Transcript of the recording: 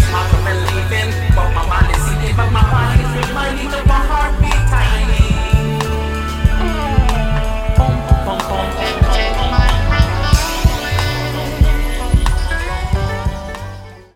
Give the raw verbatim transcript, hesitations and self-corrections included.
I'm believing, but my mind is sleeping, but my body's reminding the one.